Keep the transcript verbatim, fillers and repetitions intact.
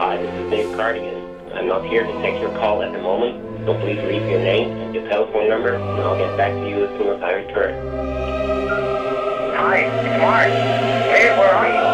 Hi, this is Dave Cardigan. I'm not here to take your call at the moment, so please leave your name and your telephone number, and I'll get back to you as soon as I return. Hi, it's Mark. Hey, where are you?